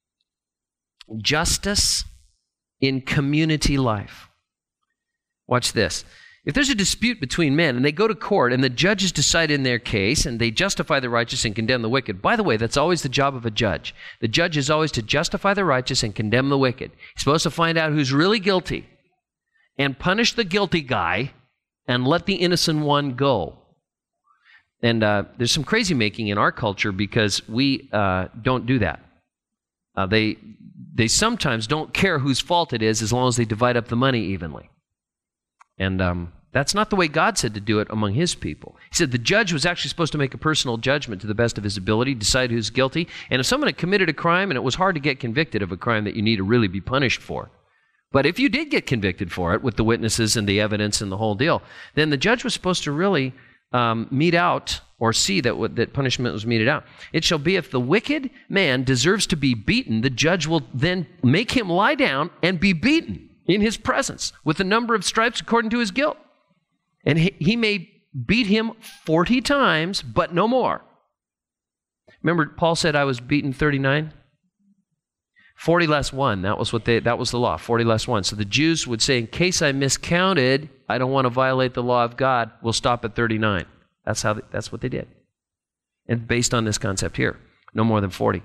justice in community life. Watch this. If there's a dispute between men and they go to court and the judges decide in their case and they justify the righteous and condemn the wicked, by the way, that's always the job of a judge. The judge is always to justify the righteous and condemn the wicked. He's supposed to find out who's really guilty and punish the guilty guy and let the innocent one go. And there's some crazy making in our culture because we don't do that. They sometimes don't care whose fault it is as long as they divide up the money evenly. And that's not the way God said to do it among his people. He said the judge was actually supposed to make a personal judgment to the best of his ability, decide who's guilty. And if someone had committed a crime and it was hard to get convicted of a crime that you need to really be punished for, but if you did get convicted for it with the witnesses and the evidence and the whole deal, then the judge was supposed to really mete out or see that punishment was meted out. It shall be if the wicked man deserves to be beaten, the judge will then make him lie down and be beaten in his presence with the number of stripes according to his guilt. And he may beat him 40 times, but no more. Remember, Paul said, I was beaten 39? 40 less 1. That was the law, 40 less 1. So the Jews would say, in case I miscounted, I don't want to violate the law of God, we'll stop at 39. That's what they did. And based on this concept here, no more than 40.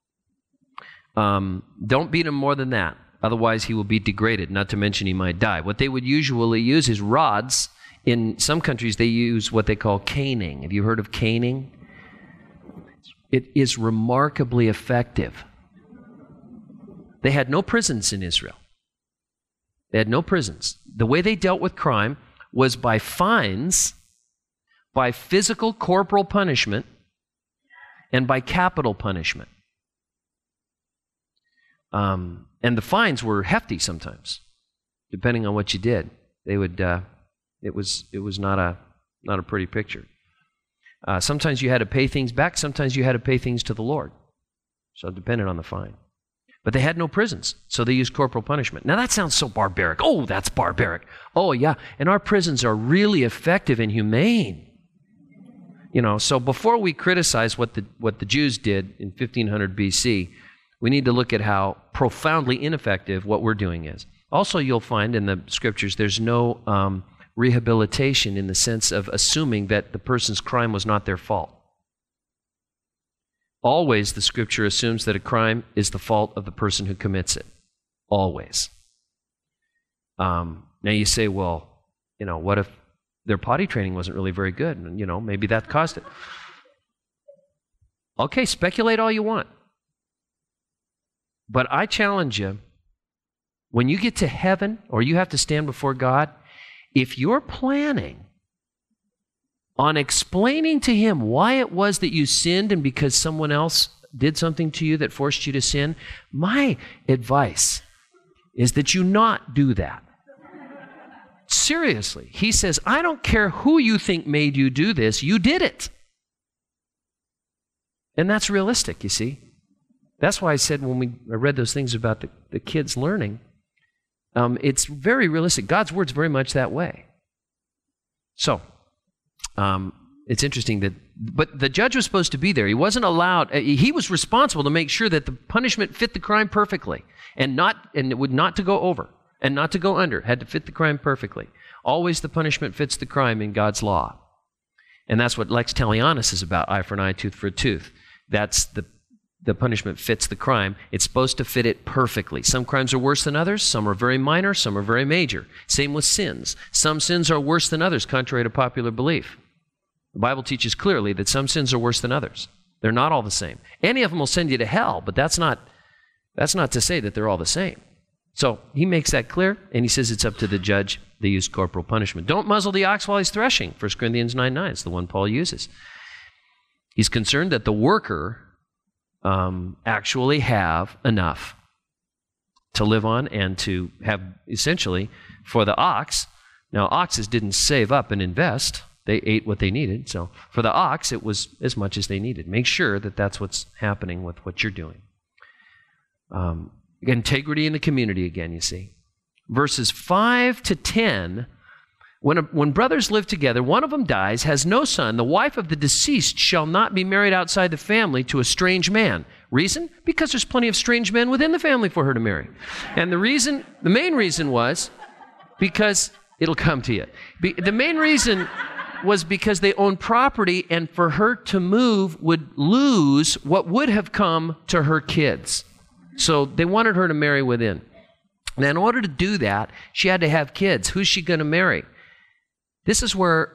Don't beat him more than that. Otherwise, he will be degraded, not to mention he might die. What they would usually use is rods. In some countries, they use what they call caning. Have you heard of caning? It is remarkably effective. They had no prisons in Israel. They had no prisons. The way they dealt with crime was by fines, by physical corporal punishment, and by capital punishment. And the fines were hefty sometimes, depending on what you did. They would. It was not a pretty picture. Sometimes you had to pay things back. Sometimes you had to pay things to the Lord. So it depended on the fine. But they had no prisons, so they used corporal punishment. Now that sounds so barbaric. Oh, that's barbaric. Oh yeah, and our prisons are really effective and humane. So before we criticize what the Jews did in 1500 BC, we need to look at how profoundly ineffective what we're doing is. Also, you'll find in the scriptures there's no rehabilitation in the sense of assuming that the person's crime was not their fault. Always the scripture assumes that a crime is the fault of the person who commits it. Always. Now you say, well, what if their potty training wasn't really very good? And, maybe that caused it. Okay, speculate all you want. But I challenge you, when you get to heaven or you have to stand before God, if you're planning on explaining to him why it was that you sinned and because someone else did something to you that forced you to sin, my advice is that you not do that. Seriously. He says, I don't care who you think made you do this, you did it. And that's realistic, you see. That's why I said when I read those things about the kids learning, it's very realistic. God's word's very much that way. So, it's interesting that, but the judge was supposed to be there. He wasn't allowed, he was responsible to make sure that the punishment fit the crime perfectly and it would not to go over and not to go under. It had to fit the crime perfectly. Always the punishment fits the crime in God's law. And that's what lex talionis is about, eye for an eye, tooth for a tooth. That's the punishment fits the crime. It's supposed to fit it perfectly. Some crimes are worse than others. Some are very minor. Some are very major. Same with sins. Some sins are worse than others, contrary to popular belief. The Bible teaches clearly that some sins are worse than others. They're not all the same. Any of them will send you to hell, but that's not to say that they're all the same. So he makes that clear, and he says it's up to the judge. They use corporal punishment. Don't muzzle the ox while he's threshing. 1 Corinthians 9:9 is the one Paul uses. He's concerned that the worker actually have enough to live on and to have essentially for the ox. Now, oxes didn't save up and invest. They ate what they needed. So for the ox, it was as much as they needed. Make sure that that's what's happening with what you're doing. Integrity in the community again, you see. Verses 5 to 10, when brothers live together, one of them dies, has no son, the wife of the deceased shall not be married outside the family to a strange man. Reason? Because there's plenty of strange men within the family for her to marry. And the main reason was because, it'll come to you. The main reason was because they owned property, and for her to move would lose what would have come to her kids. So they wanted her to marry within. Now, in order to do that, she had to have kids. Who's she going to marry? This is where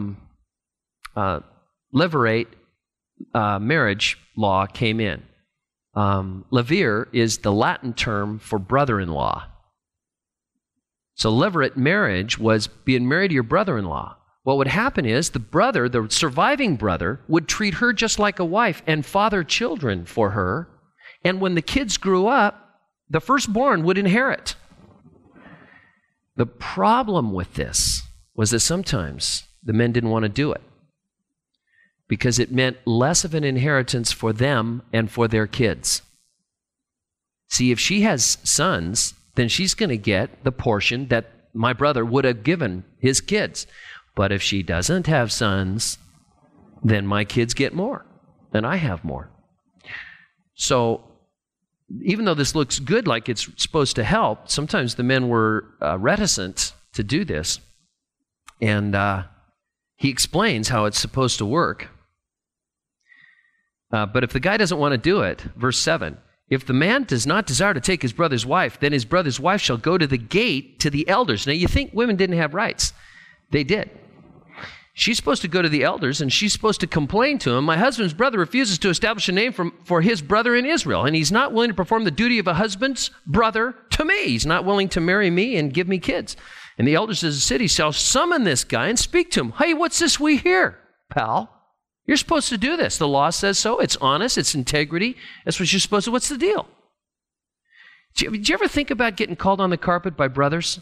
levirate marriage law came in. Levir is the Latin term for brother-in-law. So levirate marriage was being married to your brother-in-law. What would happen is the surviving brother, would treat her just like a wife and father children for her. And when the kids grew up, the firstborn would inherit. The problem with this was that sometimes the men didn't want to do it because it meant less of an inheritance for them and for their kids. See, if she has sons, then she's going to get the portion that my brother would have given his kids. But if she doesn't have sons, then my kids get more and I have more. So even though this looks good, like it's supposed to help, sometimes the men were reticent to do this. And he explains how it's supposed to work. But if the guy doesn't want to do it, verse 7, if the man does not desire to take his brother's wife, then his brother's wife shall go to the gate to the elders. Now, you think women didn't have rights. They did. She's supposed to go to the elders, and she's supposed to complain to him. My husband's brother refuses to establish a name for his brother in Israel, and he's not willing to perform the duty of a husband's brother to me. He's not willing to marry me and give me kids. And the elders of the city shall summon this guy and speak to him. Hey, what's this we hear, pal? You're supposed to do this. The law says so. It's honest. It's integrity. That's what you're supposed to. What's the deal? Did you ever think about getting called on the carpet by brothers?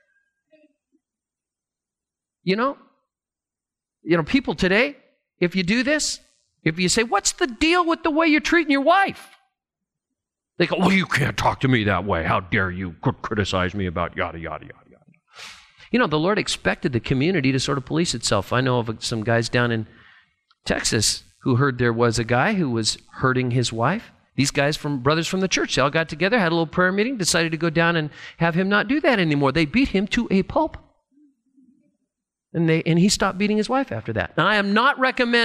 You know, people today, if you do this, if you say, what's the deal with the way you're treating your wife? They go, well, you can't talk to me that way. How dare you criticize me about yada, yada, yada, yada. You know, the Lord expected the community to sort of police itself. I know of some guys down in Texas who heard there was a guy who was hurting his wife. These guys brothers from the church, they all got together, had a little prayer meeting, decided to go down and have him not do that anymore. They beat him to a pulp. And he stopped beating his wife after that. Now, I am not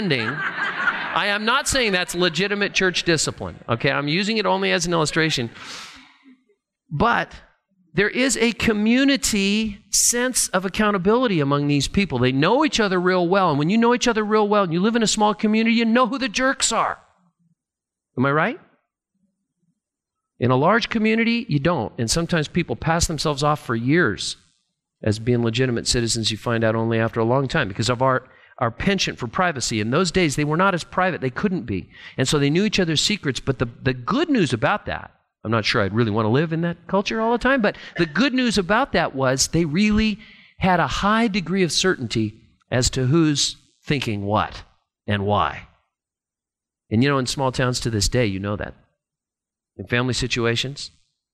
saying that's legitimate church discipline. Okay, I'm using it only as an illustration. But there is a community sense of accountability among these people. They know each other real well. And when you know each other real well and you live in a small community, you know who the jerks are. Am I right? In a large community, you don't. And sometimes people pass themselves off for years as being legitimate citizens. You find out only after a long time because of our penchant for privacy. In those days, they were not as private. They couldn't be. And so they knew each other's secrets. But the good news about that, I'm not sure I'd really want to live in that culture all the time, but the good news about that was they really had a high degree of certainty as to who's thinking what and why. And you know, in small towns to this day, you know that. In family situations,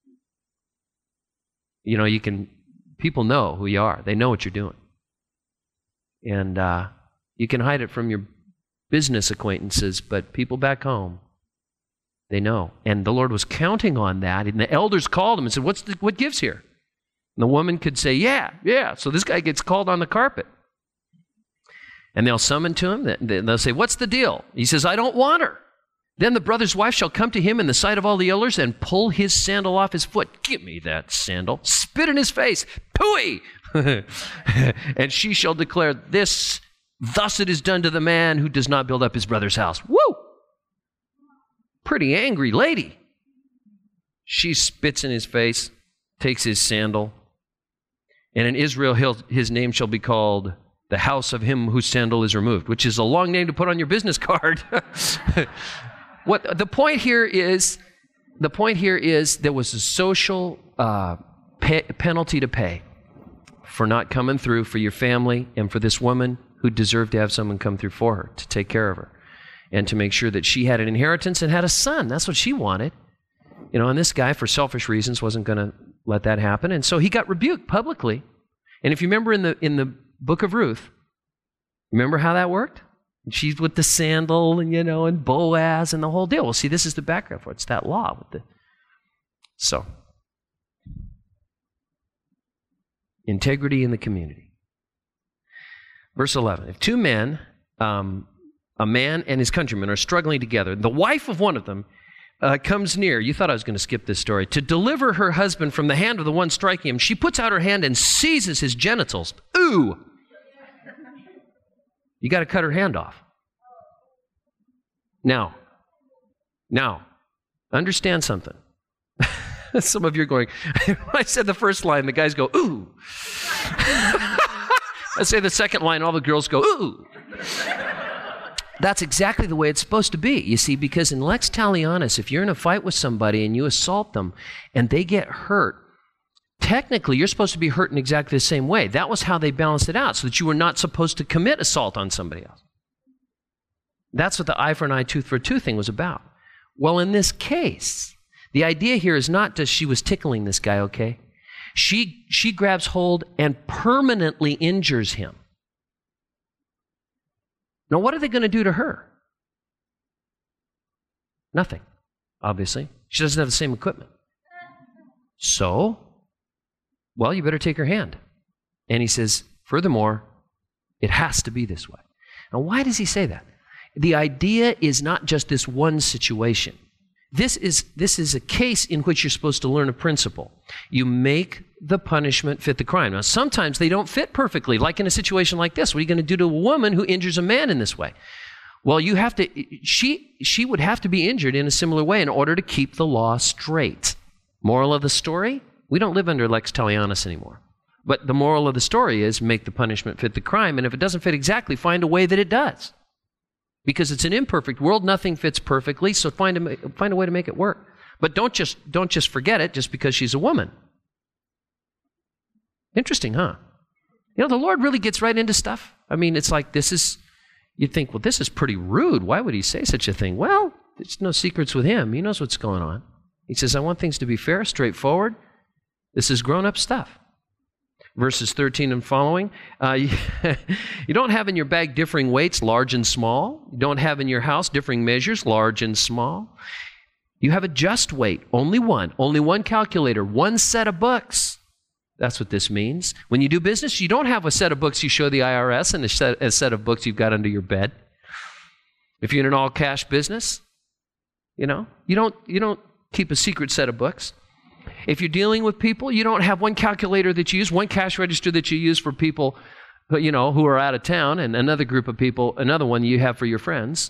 you know, people know who you are. They know what you're doing. And You can hide it from your business acquaintances, but people back home, they know. And the Lord was counting on that. And the elders called him and said, what gives here? And the woman could say, yeah. So this guy gets called on the carpet. And they'll summon to him. They'll say, what's the deal? He says, I don't want her. Then the brother's wife shall come to him in the sight of all the elders and pull his sandal off his foot. Give me that sandal. Spit in his face. Pooey! And she shall declare this, thus it is done to the man who does not build up his brother's house. Woo! Pretty angry lady. She spits in his face, takes his sandal, and in Israel his name shall be called the house of him whose sandal is removed, which is a long name to put on your business card. The point here is there was a social penalty to pay for not coming through for your family and for this woman who deserved to have someone come through for her, to take care of her, and to make sure that she had an inheritance and had a son. That's what she wanted. And this guy, for selfish reasons, wasn't going to let that happen. And so he got rebuked publicly. And if you remember in the book of Ruth, remember how that worked? She's with the sandal and Boaz and the whole deal. Well, see, this is the background for it. It's that law. So, integrity in the community. Verse 11, if two men, a man and his countryman, are struggling together, the wife of one of them comes near. You thought I was going to skip this story. To deliver her husband from the hand of the one striking him, she puts out her hand and seizes his genitals. Ooh! You got to cut her hand off. Now, understand something. Some of you are going, when I said the first line, the guys go, ooh. I say the second line, all the girls go, ooh. That's exactly the way it's supposed to be, you see, because in lex talionis, if you're in a fight with somebody and you assault them and they get hurt, technically, you're supposed to be hurt in exactly the same way. That was how they balanced it out, so that you were not supposed to commit assault on somebody else. That's what the eye for an eye, tooth for a tooth thing was about. Well, in this case, the idea here is not just she was tickling this guy, okay? She grabs hold and permanently injures him. Now, what are they going to do to her? Nothing, obviously. She doesn't have the same equipment. So, well, you better take her hand. And he says, furthermore, it has to be this way. Now, why does he say that? The idea is not just this one situation. This is a case in which you're supposed to learn a principle. You make the punishment fit the crime. Now, sometimes they don't fit perfectly, like in a situation like this. What are you going to do to a woman who injures a man in this way? Well, you have to, she would have to be injured in a similar way in order to keep the law straight. Moral of the story? We don't live under lex talionis anymore. But the moral of the story is make the punishment fit the crime, and if it doesn't fit exactly, find a way that it does. Because it's an imperfect world, nothing fits perfectly, so find a way to make it work. But don't just forget it just because she's a woman. Interesting, huh? The Lord really gets right into stuff. I mean, it's like you'd think, well, this is pretty rude. Why would he say such a thing? Well, there's no secrets with him. He knows what's going on. He says, I want things to be fair, straightforward. This is grown-up stuff. Verses 13 and following, you don't have in your bag differing weights, large and small. You don't have in your house differing measures, large and small. You have a just weight, only one calculator, one set of books. That's what this means. When you do business, you don't have a set of books you show the IRS and a set of books you've got under your bed. If you're in an all-cash business, you don't keep a secret set of books. If you're dealing with people, you don't have one calculator that you use, one cash register that you use for people, who are out of town, and another group of people, another one you have for your friends.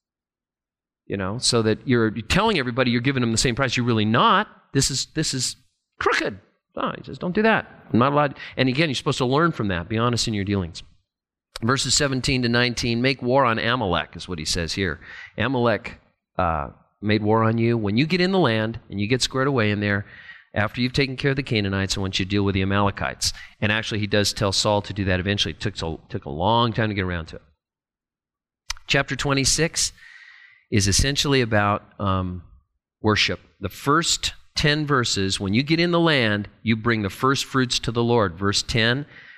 So that you're telling everybody you're giving them the same price. You're really not. This is crooked. Oh, he says, don't do that. I'm not allowed. And again, you're supposed to learn from that. Be honest in your dealings. Verses 17 to 19, make war on Amalek is what he says here. Amalek made war on you. When you get in the land and you get squared away in there, after you've taken care of the Canaanites, I want you to deal with the Amalekites. And actually, he does tell Saul to do that eventually. It took a long time to get around to it. Chapter 26 is essentially about worship. The first 10 verses, when you get in the land, you bring the first fruits to the Lord. Verse 10,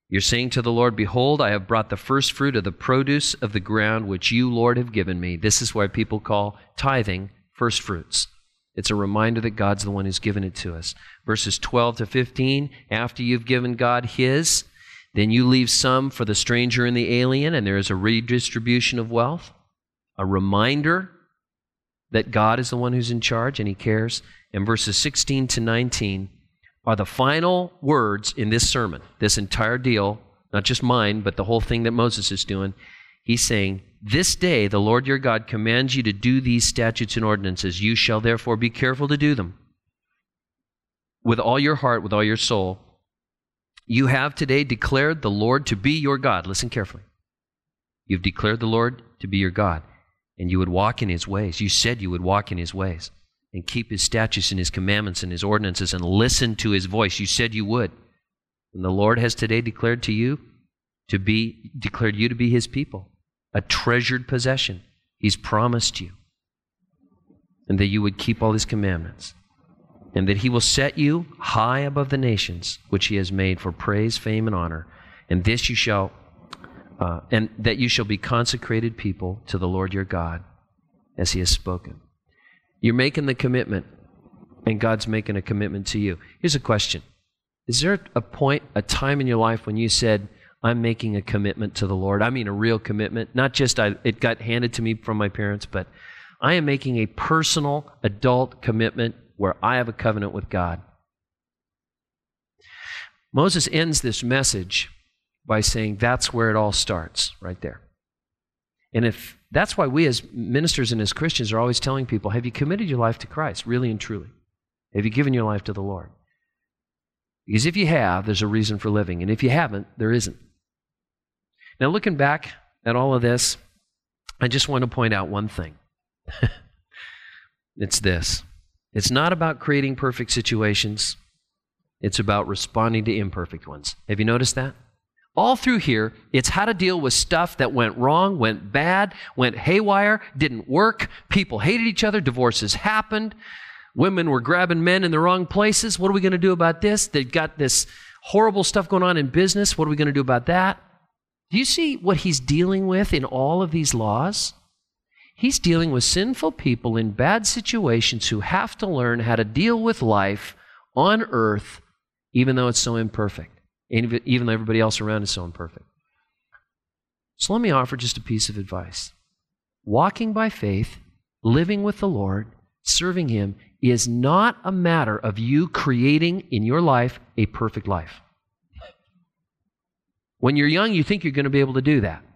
You're saying to the Lord, behold, I have brought the first fruit of the produce of the ground which you, Lord, have given me. This is why people call tithing first fruits. It's a reminder that God's the one who's given it to us. Verses 12 to 15, after you've given God his, then you leave some for the stranger and the alien, and there is a redistribution of wealth, a reminder that God is the one who's in charge and he cares. And verses 16 to 19 are the final words in this sermon, this entire deal, not just mine, but the whole thing that Moses is doing. He's saying, this day the Lord your God commands you to do these statutes and ordinances. You shall therefore be careful to do them with all your heart, with all your soul. You have today declared the Lord to be your God. Listen carefully. You've declared the Lord to be your God, and you would walk in his ways. You said you would walk in his ways and keep his statutes and his commandments and his ordinances and listen to his voice. You said you would. And the Lord has today declared you to be his people, a treasured possession. He's promised you. And that you would keep all his commandments. And that he will set you high above the nations, which he has made for praise, fame, and honor. And this you shall, and that you shall be consecrated people to the Lord your God, as he has spoken. You're making the commitment, and God's making a commitment to you. Here's a question. Is there a time in your life when you said, I'm making a commitment to the Lord? I mean a real commitment, not just it got handed to me from my parents, but I am making a personal adult commitment where I have a covenant with God. Moses ends this message by saying that's where it all starts, right there. And if that's why we as ministers and as Christians are always telling people, have you committed your life to Christ, really and truly? Have you given your life to the Lord? Because if you have, there's a reason for living. And if you haven't, there isn't. Now, looking back at all of this, I just want to point out one thing. It's this. It's not about creating perfect situations. It's about responding to imperfect ones. Have you noticed that? All through here, it's how to deal with stuff that went wrong, went bad, went haywire, didn't work. People hated each other. Divorces happened. Women were grabbing men in the wrong places. What are we going to do about this? They've got this horrible stuff going on in business. What are we going to do about that? Do you see what he's dealing with in all of these laws? He's dealing with sinful people in bad situations who have to learn how to deal with life on earth, even though it's so imperfect, even though everybody else around is so imperfect. So let me offer just a piece of advice. Walking by faith, living with the Lord, serving him, is not a matter of you creating in your life a perfect life. When you're young, you think you're going to be able to do that.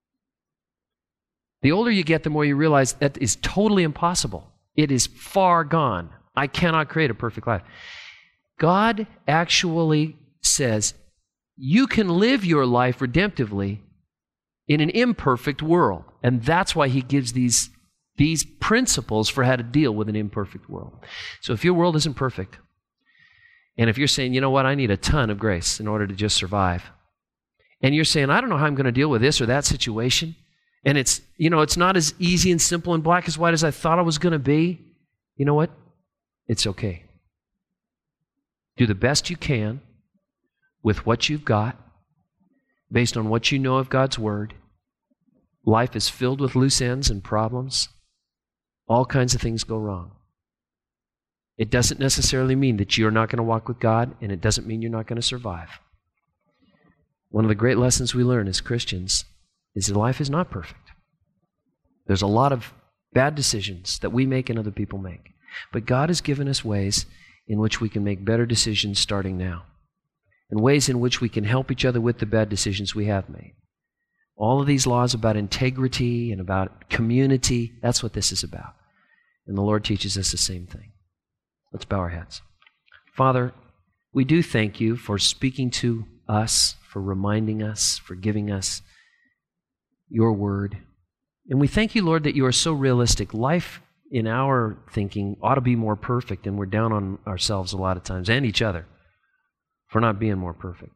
The older you get, the more you realize that is totally impossible. It is far gone. I cannot create a perfect life. God actually says you can live your life redemptively in an imperfect world. And that's why he gives these principles for how to deal with an imperfect world. So if your world isn't perfect, and if you're saying, you know what, I need a ton of grace in order to just survive, and you're saying, I don't know how I'm going to deal with this or that situation, and it's not as easy and simple and black as white as I thought it was going to be, you know what? It's okay. Do the best you can with what you've got, based on what you know of God's Word. Life is filled with loose ends and problems. All kinds of things go wrong. It doesn't necessarily mean that you're not going to walk with God, and it doesn't mean you're not going to survive. One of the great lessons we learn as Christians is that life is not perfect. There's a lot of bad decisions that we make and other people make. But God has given us ways in which we can make better decisions starting now, and ways in which we can help each other with the bad decisions we have made. All of these laws about integrity and about community, that's what this is about. And the Lord teaches us the same thing. Let's bow our heads. Father, we do thank you for speaking to us, for reminding us, for giving us your word. And we thank you, Lord, that you are so realistic. Life, in our thinking, ought to be more perfect, and we're down on ourselves a lot of times, and each other, for not being more perfect.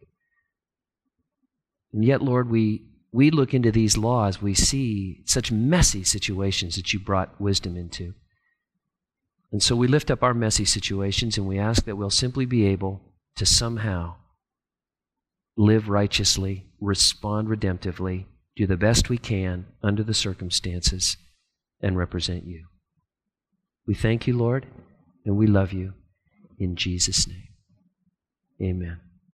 And yet, Lord, we look into these laws, we see such messy situations that you brought wisdom into. And so we lift up our messy situations, and we ask that we'll simply be able to somehow live righteously, respond redemptively, do the best we can under the circumstances, and represent you. We thank you, Lord, and we love you. In Jesus' name, amen.